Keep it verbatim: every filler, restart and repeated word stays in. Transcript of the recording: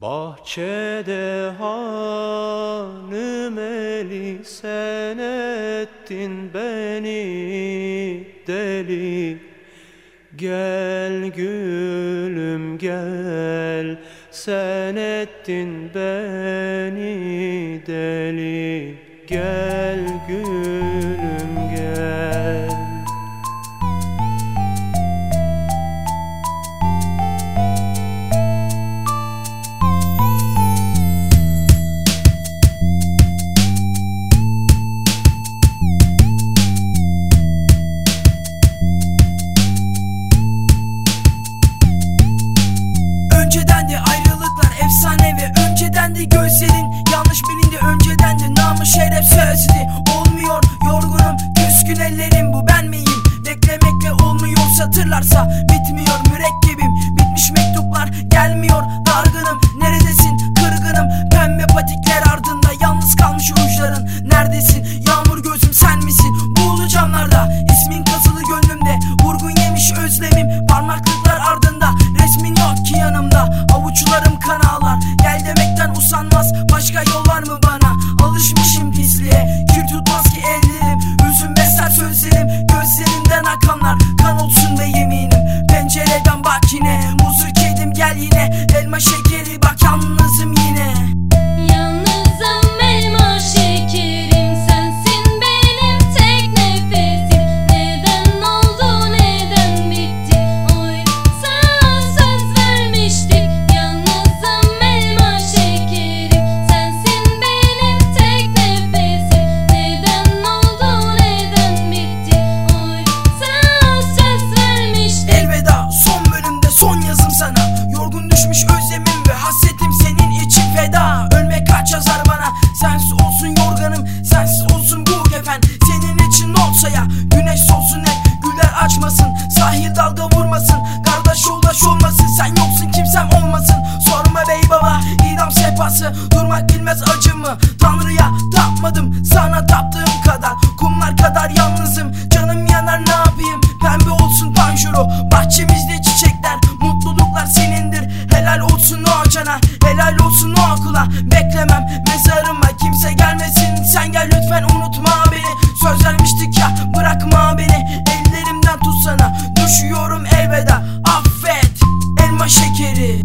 Bahçede hanım eli, sen ettin beni deli. Gel gülüm gel, sen ettin beni deli. Gel gülüm gel. Önceden de ayrılıklar efsanevi, önceden de gözlerin yanlış bilindi, önceden de namı şeref sözlü. Olmuyor yorgunum küskün ellerim, bu ben miyim? Beklemekle olmuyor, satırlarsa bitmiyor mürekkebim. Bitmiş mektuplar gelmiyor, dargınım. Neredesin kırgınım, pembe patikler ardında yalnız kalmış rujların. Neredesin yağmur gözüm, sen misin? Buğulu camlarda ismin kazılı gönlümde, vurgun yemiş özlemim parmaklıklar ardında. Resmin yok ki yanımda, avuçlarım kan ağlar. Gel demekten usanmaz, başka yol var mı bana? Alışmışım pisliğe, kir tutmaz ki ellerim. Üzüm besler sözlerim, gözlerimden akanlar kan olsun ve yeminim. Pencereden bak yine, muzur kedim gel yine. Elma şekeri bak yalnızım yine. Yalnızım elma şekerim, sensin benim tek nefesim. Neden oldu neden bitti, oy sana söz vermiştik. Yalnızım elma şekerim, sensin benim tek nefesim. Neden oldu neden bitti, oy sana söz vermiştik. Elveda son bölümde son yazım sana. Yorgun düşmüş özlemim ve hasretim senin için feda. Ölmek kaç yazar bana, sensiz olsun yorganım, sensiz olsun bu kefen. Senin için olsa ya, güneş solsun hep, güller açmasın, sahil dalga vurmasın, kardeş yoldaş olmasın. Sen yoksun kimsem olmasın, sorma bey baba idam sehpası. Durmak bilmez acımı, Tanrı'ya tapmadım, sana taptığım kadar. Kumlar kadar yalnızım, canım yanar ne yapayım? Pembe olsun panjuru, bahçemizde çiçekler, mutluluklar senindir. Helal olsun o cana, helal olsun o okula. Beklemem mezarıma kimse gelmesin, sen gel lütfen unutma beni. Söz vermiştik ya, bırakma beni, ellerimden tutsana. Düşüyorum elveda, affet elma şekeri.